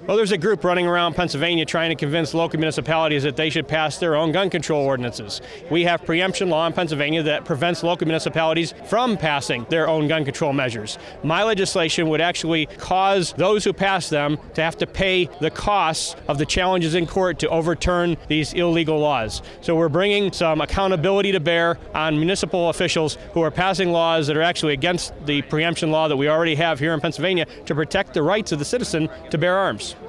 Well, there's a group running around Pennsylvania trying to convince local municipalities that they should pass their own gun control ordinances. We have preemption law in Pennsylvania that prevents local municipalities from passing their own gun control measures. My legislation would actually cause those who pass them to have to pay the costs of the challenges in court to overturn these illegal laws. So we're bringing some accountability to bear on municipal officials who are passing laws that are actually against the preemption law that we already have here in Pennsylvania to protect the rights of the citizen to bear arms.